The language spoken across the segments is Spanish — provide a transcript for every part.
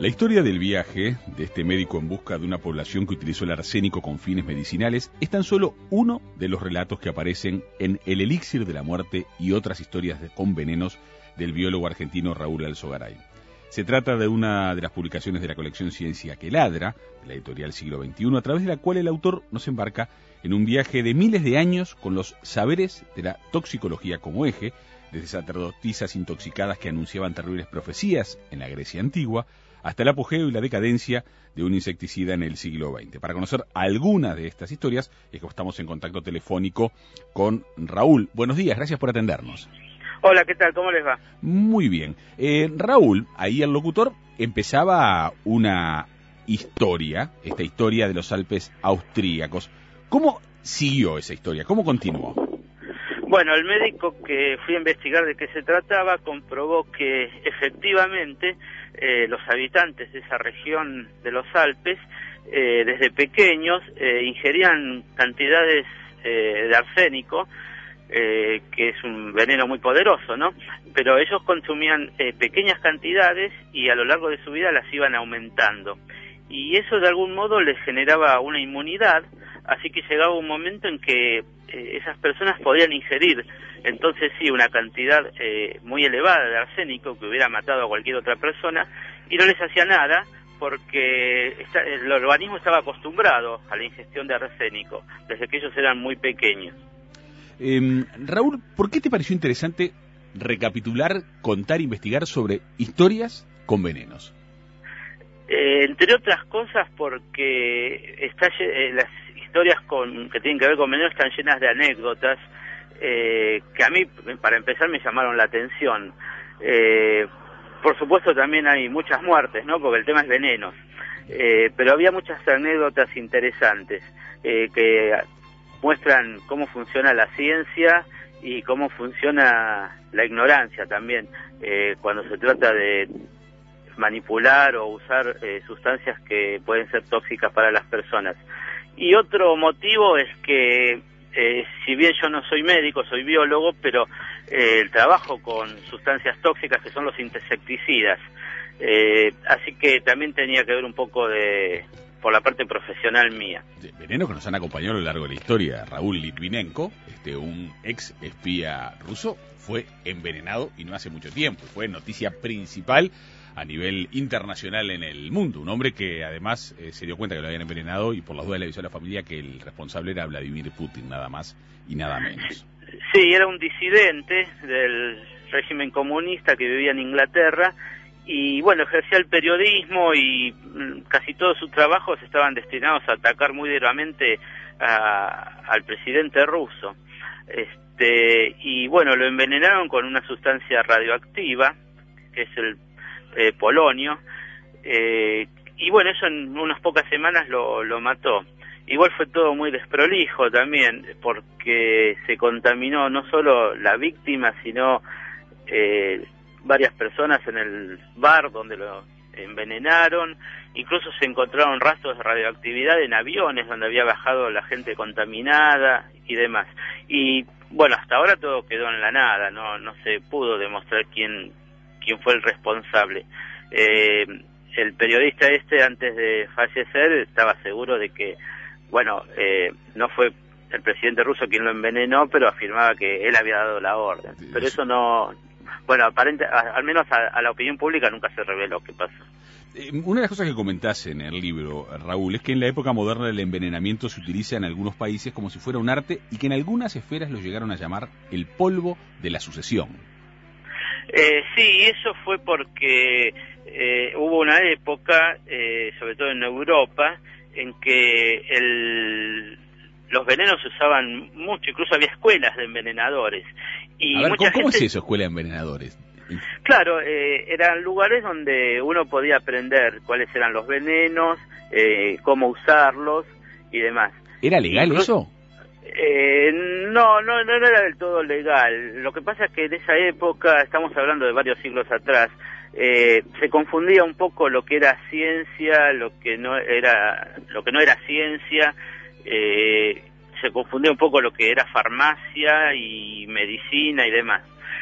La historia del viaje de este médico en busca de una población que utilizó el arsénico con fines medicinales es tan solo uno de los relatos que aparecen en El elixir de la muerte y otras historias con venenos del biólogo argentino Raúl Alzogaray. Se trata de una de las publicaciones de la colección Ciencia que Ladra, de la editorial Siglo XXI, a través de la cual el autor nos embarca en un viaje de miles de años con los saberes de la toxicología como eje, desde sacerdotisas intoxicadas que anunciaban terribles profecías en la Grecia antigua, hasta el apogeo y la decadencia de un insecticida en el siglo XX. Para conocer alguna de estas historias, estamos en contacto telefónico con Raúl. Buenos días, gracias por atendernos. Hola, ¿qué tal? ¿Cómo les va? Muy bien. Raúl, ahí el locutor, empezaba una historia, esta historia de los Alpes austríacos. ¿Cómo siguió esa historia? ¿Cómo continuó? Bueno, el médico que fui a investigar de qué se trataba comprobó que efectivamente los habitantes de esa región de los Alpes, desde pequeños, ingerían cantidades de arsénico, que es un veneno muy poderoso, ¿no? Pero ellos consumían pequeñas cantidades y a lo largo de su vida las iban aumentando. Y eso de algún modo les generaba una inmunidad, así que llegaba un momento en que esas personas podían ingerir, entonces sí, una cantidad muy elevada de arsénico que hubiera matado a cualquier otra persona, y no les hacía nada porque el organismo estaba acostumbrado a la ingestión de arsénico, desde que ellos eran muy pequeños. Raúl, ¿por qué te pareció interesante recapitular, contar, investigar sobre historias con venenos? Entre otras cosas porque las historias que tienen que ver con venenos están llenas de anécdotas que a mí, para empezar, me llamaron la atención. Por supuesto también hay muchas muertes, ¿no? Porque el tema es venenos. Pero había muchas anécdotas interesantes que muestran cómo funciona la ciencia y cómo funciona la ignorancia también, cuando se trata de manipular o usar sustancias que pueden ser tóxicas para las personas. Y otro motivo es que, si bien yo no soy médico, soy biólogo, pero el trabajo con sustancias tóxicas que son los insecticidas, así que también tenía que ver un poco por la parte profesional mía. Venenos que nos han acompañado a lo largo de la historia. Raúl Litvinenko, un ex espía ruso, fue envenenado y no hace mucho tiempo. Fue noticia principal a nivel internacional en el mundo. Un hombre que además se dio cuenta que lo habían envenenado y por las dudas le avisó a la familia que el responsable era Vladimir Putin, nada más y nada menos. Sí, era un disidente del régimen comunista que vivía en Inglaterra y bueno, ejercía el periodismo y casi todos sus trabajos estaban destinados a atacar muy duramente al presidente ruso. Y bueno, lo envenenaron con una sustancia radioactiva, que es el polonio, y bueno, eso en unas pocas semanas lo mató. Igual fue todo muy desprolijo también, porque se contaminó no solo la víctima, sino varias personas en el bar donde lo envenenaron. Incluso se encontraron rastros de radioactividad en aviones donde había bajado la gente contaminada y demás. Y bueno, hasta ahora todo quedó en la nada, no se pudo demostrar quién fue el responsable. El periodista antes de fallecer estaba seguro de que, bueno, no fue el presidente ruso quien lo envenenó, pero afirmaba que él había dado la orden. Pero eso no, bueno, al menos a la opinión pública nunca se reveló qué pasó. Una de las cosas que comentás en el libro, Raúl, es que en la época moderna el envenenamiento se utiliza en algunos países como si fuera un arte y que en algunas esferas lo llegaron a llamar el polvo de la sucesión. Sí, eso fue porque hubo una época, sobre todo en Europa, en que los venenos se usaban mucho, incluso había escuelas de envenenadores. Y a ver, mucha ¿cómo gente... es eso, escuela de envenenadores? Claro, eran lugares donde uno podía aprender cuáles eran los venenos, cómo usarlos y demás. ¿Era legal eso? No era del todo legal. Lo que pasa es que en esa época, estamos hablando de varios siglos atrás, se confundía un poco lo que era ciencia, lo que no era ciencia, se confundía un poco lo que era farmacia y medicina y demás.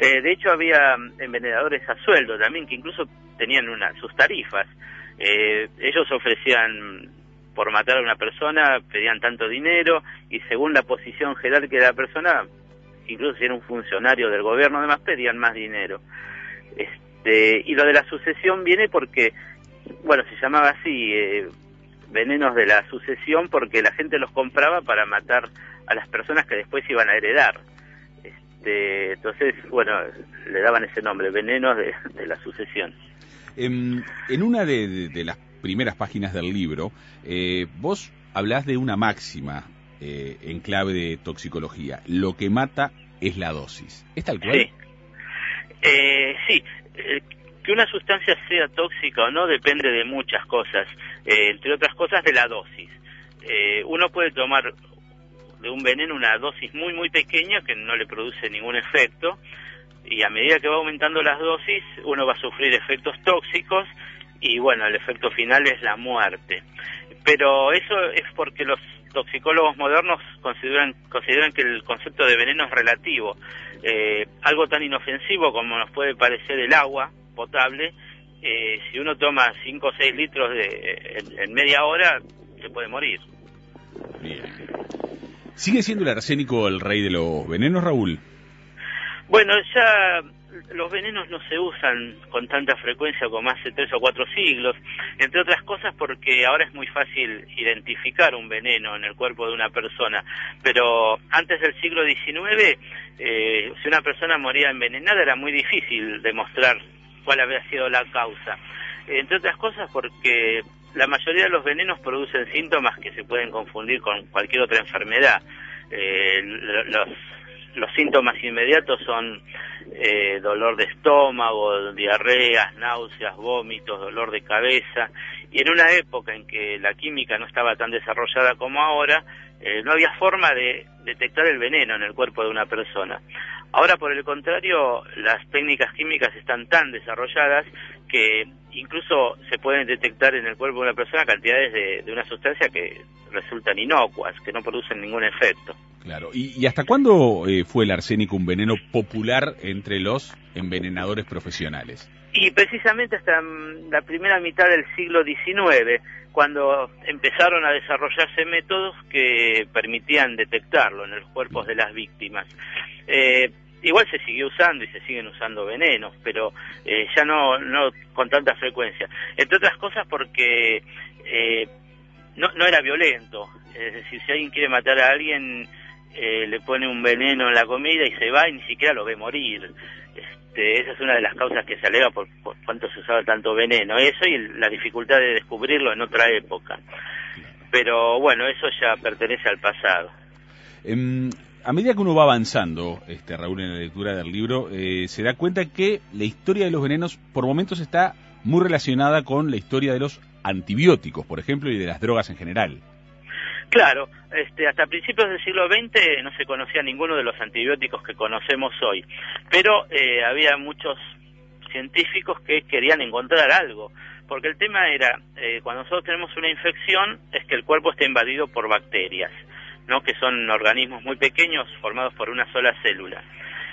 De hecho, había envenenadores a sueldo también, que incluso tenían sus tarifas. Ellos ofrecían, por matar a una persona, pedían tanto dinero, y según la posición jerárquica de la persona, incluso si era un funcionario del gobierno, además pedían más dinero. Y lo de la sucesión viene porque, bueno, se llamaba así, venenos de la sucesión, porque la gente los compraba para matar a las personas que después iban a heredar. Entonces, bueno, le daban ese nombre, venenos de la sucesión. En una de las primeras páginas del libro, vos hablás de una máxima en clave de toxicología: lo que mata es la dosis. ¿Es tal cual? Sí. Sí. Que una sustancia sea tóxica o no depende de muchas cosas, entre otras cosas de la dosis. Uno puede tomar de un veneno una dosis muy muy pequeña que no le produce ningún efecto, y a medida que va aumentando las dosis uno va a sufrir efectos tóxicos, y bueno, el efecto final es la muerte. Pero eso es porque los toxicólogos modernos consideran que el concepto de veneno es relativo. Algo tan inofensivo como nos puede parecer el agua potable, si uno toma 5 o 6 litros en media hora, se puede morir. Bien. ¿Sigue siendo el arsénico el rey de los venenos, Raúl? Bueno, ya los venenos no se usan con tanta frecuencia como hace 3 o 4 siglos, entre otras cosas porque ahora es muy fácil identificar un veneno en el cuerpo de una persona, pero antes del siglo XIX, si una persona moría envenenada era muy difícil demostrar cuál había sido la causa, entre otras cosas porque la mayoría de los venenos producen síntomas que se pueden confundir con cualquier otra enfermedad. Los síntomas inmediatos son dolor de estómago, diarreas, náuseas, vómitos, dolor de cabeza, y en una época en que la química no estaba tan desarrollada como ahora, no había forma de detectar el veneno en el cuerpo de una persona. Ahora, por el contrario, las técnicas químicas están tan desarrolladas que incluso se pueden detectar en el cuerpo de una persona cantidades de una sustancia que resultan inocuas, que no producen ningún efecto. Claro. ¿Y hasta cuándo fue el arsénico un veneno popular entre los envenenadores profesionales? Y precisamente hasta la primera mitad del siglo XIX, cuando empezaron a desarrollarse métodos que permitían detectarlo en los cuerpos de las víctimas. Igual se siguió usando y se siguen usando venenos, pero ya no con tanta frecuencia. Entre otras cosas porque no era violento. Es decir, si alguien quiere matar a alguien, le pone un veneno en la comida y se va y ni siquiera lo ve morir. Esa es una de las causas que se alega por cuánto se usaba tanto veneno. Eso y la dificultad de descubrirlo en otra época. Pero bueno, eso ya pertenece al pasado. A medida que uno va avanzando, Raúl, en la lectura del libro, se da cuenta que la historia de los venenos por momentos está muy relacionada con la historia de los antibióticos, por ejemplo, y de las drogas en general. Claro, hasta principios del siglo XX no se conocía ninguno de los antibióticos que conocemos hoy, pero había muchos científicos que querían encontrar algo, porque el tema era, cuando nosotros tenemos una infección, es que el cuerpo está invadido por bacterias, ¿no? Que son organismos muy pequeños formados por una sola célula.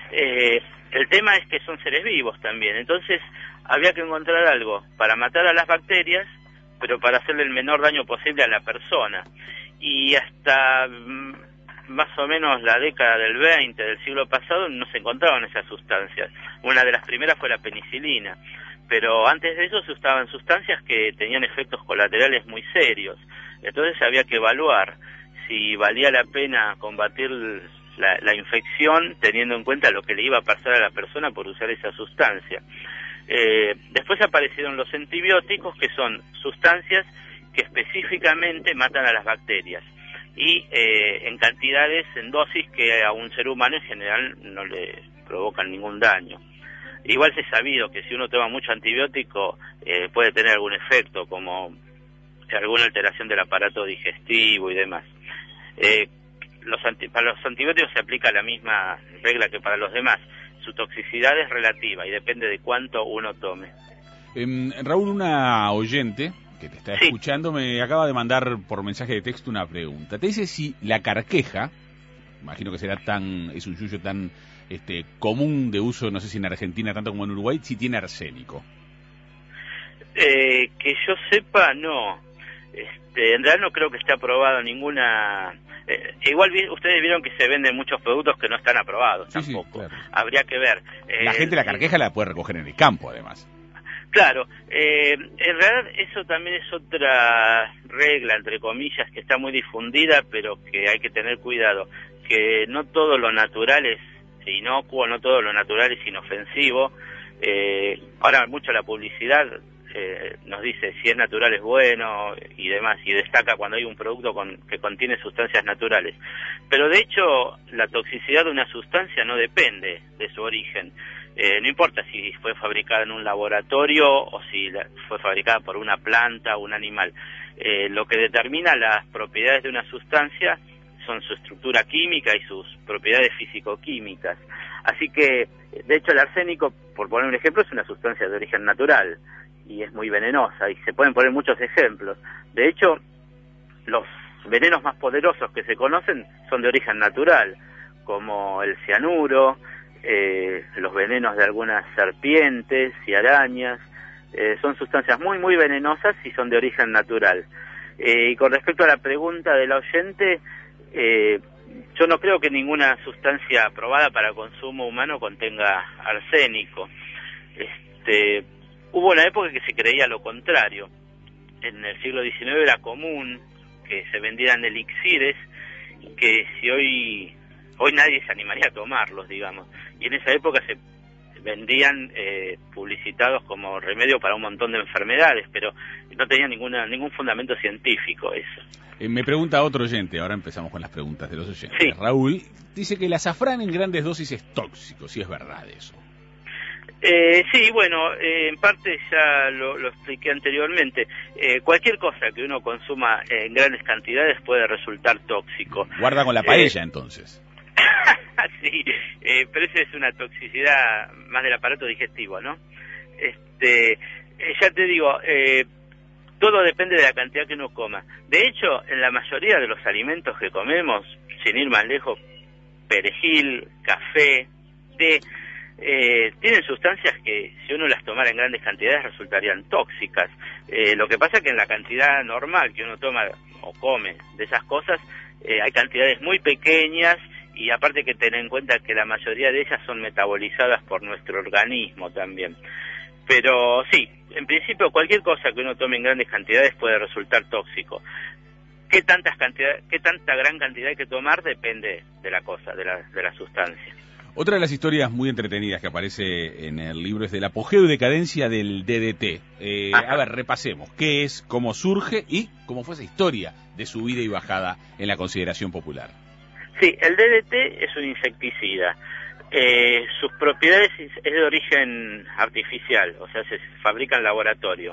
El tema es que son seres vivos también, entonces había que encontrar algo para matar a las bacterias, pero para hacerle el menor daño posible a la persona. Y hasta más o menos la década del 20 del siglo pasado no se encontraban esas sustancias. Una de las primeras fue la penicilina, pero antes de eso se usaban sustancias que tenían efectos colaterales muy serios. Entonces había que evaluar si valía la pena combatir la infección teniendo en cuenta lo que le iba a pasar a la persona por usar esa sustancia. Después aparecieron los antibióticos, que son sustancias que específicamente matan a las bacterias y en cantidades, en dosis que a un ser humano en general no le provocan ningún daño. Igual se ha sabido que si uno toma mucho antibiótico puede tener algún efecto, como alguna alteración del aparato digestivo y demás. Para los antibióticos se aplica la misma regla que para los demás. Su toxicidad es relativa y depende de cuánto uno tome. Raúl, una oyente que te está escuchando me acaba de mandar por mensaje de texto una pregunta. Te dice si la carqueja Imagino que es un yuyo tan común de uso, no sé si en Argentina tanto como en Uruguay, si tiene arsénico. Que yo sepa, no. En realidad no creo que esté aprobado ninguna... igual ustedes vieron que se venden muchos productos que no están aprobados, sí, tampoco. Sí, claro. Habría que ver. La gente la carqueja la puede recoger en el campo, además. Claro, en realidad eso también es otra regla, entre comillas, que está muy difundida, pero que hay que tener cuidado, que no todo lo natural es inocuo, no todo lo natural es inofensivo. Ahora mucho la publicidad nos dice si es natural es bueno y demás, y destaca cuando hay un producto que contiene sustancias naturales. Pero de hecho la toxicidad de una sustancia no depende de su origen. No importa si fue fabricada en un laboratorio o si fue fabricada por una planta o un animal. Lo que determina las propiedades de una sustancia son su estructura química y sus propiedades físico-químicas. Así que, de hecho, el arsénico, por poner un ejemplo, es una sustancia de origen natural y es muy venenosa, y se pueden poner muchos ejemplos. De hecho, los venenos más poderosos que se conocen son de origen natural, como el cianuro, los venenos de algunas serpientes y arañas. Son sustancias muy, muy venenosas y son de origen natural. Y con respecto a la pregunta del oyente, yo no creo que ninguna sustancia aprobada para consumo humano contenga arsénico. Hubo una época que se creía lo contrario. En el siglo XIX era común que se vendieran elixires que si hoy nadie se animaría a tomarlos, digamos. Y en esa época se vendían publicitados como remedio para un montón de enfermedades, pero no tenía ningún fundamento científico eso. Me pregunta otro oyente, ahora empezamos con las preguntas de los oyentes. Sí. Raúl dice que el azafrán en grandes dosis es tóxico, si es verdad eso. Sí, bueno, en parte ya lo expliqué anteriormente. Cualquier cosa que uno consuma en grandes cantidades puede resultar tóxico. Guarda con la paella, entonces. Sí, pero esa es una toxicidad más del aparato digestivo, ¿no? Ya te digo, todo depende de la cantidad que uno coma. De hecho, en la mayoría de los alimentos que comemos, sin ir más lejos, perejil, café, té, tienen sustancias que si uno las tomara en grandes cantidades resultarían tóxicas. Lo que pasa es que en la cantidad normal que uno toma o come de esas cosas, hay cantidades muy pequeñas, y aparte que tener en cuenta que la mayoría de ellas son metabolizadas por nuestro organismo también. Pero sí, en principio cualquier cosa que uno tome en grandes cantidades puede resultar tóxico. ¿Qué tanta gran cantidad hay que tomar? Depende de la cosa, de la sustancia. Otra de las historias muy entretenidas que aparece en el libro es del apogeo y decadencia del DDT. A ver, repasemos. ¿Qué es, cómo surge y cómo fue esa historia de subida y bajada en la consideración popular? Sí, el DDT es un insecticida. Sus propiedades es de origen artificial, o sea, se fabrica en laboratorio.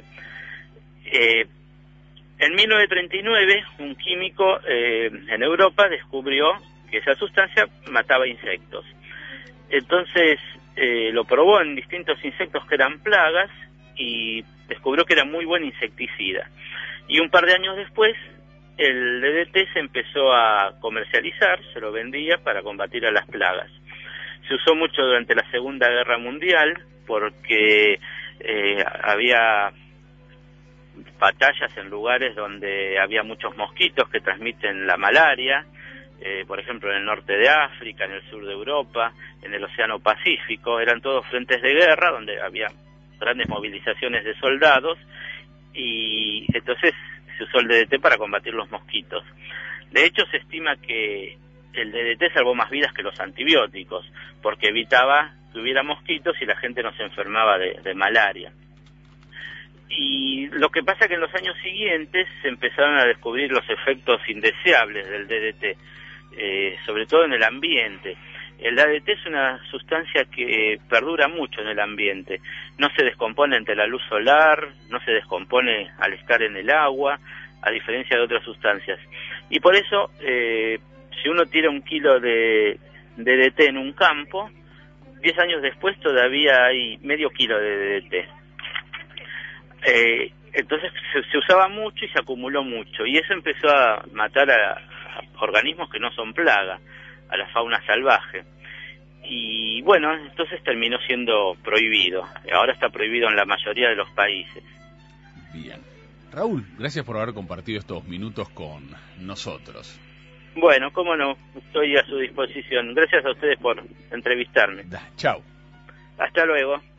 En 1939, un químico en Europa descubrió que esa sustancia mataba insectos. Entonces lo probó en distintos insectos que eran plagas y descubrió que era muy buen insecticida. Y un par de años después, el DDT se empezó a comercializar, se lo vendía para combatir a las plagas. Se usó mucho durante la Segunda Guerra Mundial porque había batallas en lugares donde había muchos mosquitos que transmiten la malaria, por ejemplo en el norte de África, en el sur de Europa, en el Océano Pacífico. Eran todos frentes de guerra donde había grandes movilizaciones de soldados, y entonces se usó el DDT para combatir los mosquitos. De hecho, se estima que el DDT salvó más vidas que los antibióticos, porque evitaba que hubiera mosquitos y la gente no se enfermaba de malaria. Y lo que pasa es que en los años siguientes se empezaron a descubrir los efectos indeseables del DDT, sobre todo en el ambiente. El DDT es una sustancia que perdura mucho en el ambiente. No se descompone ante la luz solar, no se descompone al estar en el agua, a diferencia de otras sustancias. Y por eso, si uno tira 1 kilo de DDT en un campo, 10 años después todavía hay medio kilo de DDT. Entonces se usaba mucho y se acumuló mucho, y eso empezó a matar a organismos que no son plaga. a la fauna salvaje. Y bueno, entonces terminó siendo prohibido. Ahora está prohibido en la mayoría de los países. Bien. Raúl, gracias por haber compartido estos minutos con nosotros. Bueno, cómo no, estoy a su disposición. Gracias a ustedes por entrevistarme. Chao. Hasta luego.